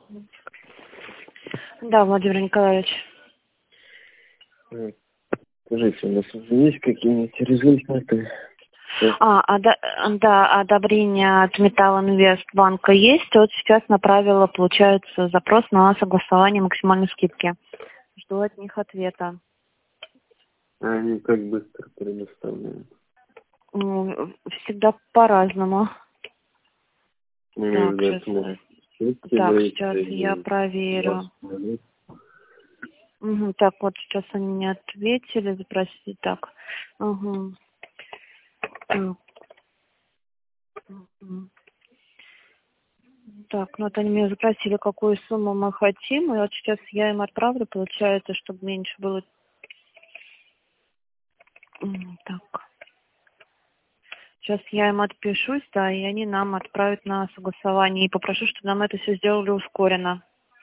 Да, Владимир Николаевич. Скажите, у нас уже есть какие-нибудь результаты? Да, одобрение от Металлинвестбанка есть. Вот сейчас направила, получается, запрос на согласование максимальной скидки. Жду от них ответа. Они как быстро предоставляют? Всегда по-разному. Так, сейчас я проверю. Так, вот сейчас они мне ответили, запросили. Так. Угу. Так, ну вот они меня запросили, какую сумму мы хотим, и вот сейчас я им отправлю, получается, чтобы меньше было. Так. Сейчас я им отпишусь, да, и они нам отправят на согласование. И попрошу, чтобы нам это все сделали ускоренно.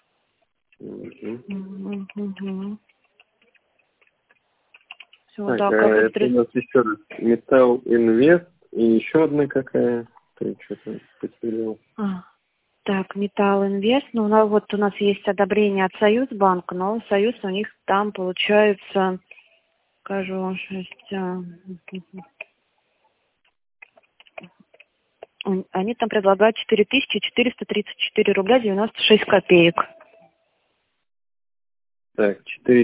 Все, так, да, это у нас еще раз Металлинвест и еще одна какая? Ты что-то потерял. Так, Металлинвест. Ну, вот у нас есть одобрение от Союзбанка, но Союз у них там получается, скажу, 6... Они там предлагают 4434 рубля 96 копеек. Так,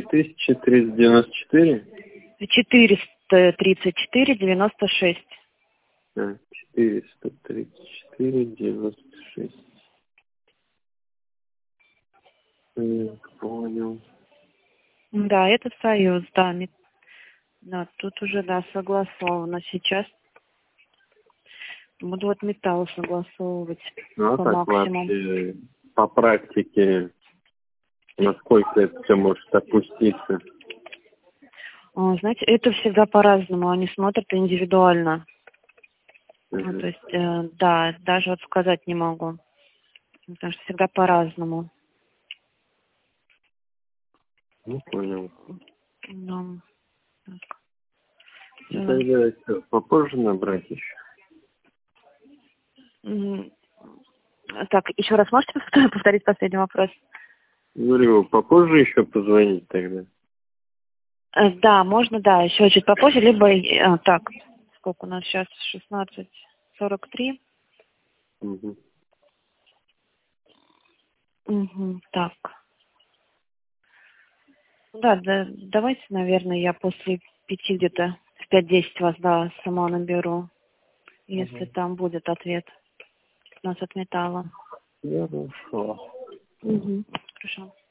4394? 434,96. 434,96. Понял. Да, это Союз, да. Да, тут уже, да, согласовано. Сейчас буду вот Металл согласовывать Ну, а по так максимуму. вообще по практике насколько это все может опуститься? Знаете, это всегда по-разному. Они смотрят индивидуально. То есть, да, даже вот сказать не могу. Потому что всегда по-разному. Ну, понял. Ну, так. Тогда что, попозже набрать еще? Так, еще раз можете повторить последний вопрос? Говорю, попозже еще позвонить тогда? Да, можно, да, еще чуть попозже, либо... Так, сколько у нас сейчас? 16:43. Угу. Так. Да, давайте, наверное, я после 5 где-то, в 5:10 вас, да, сама наберу, если там будет ответ у нас от Металла. Хорошо. Хорошо.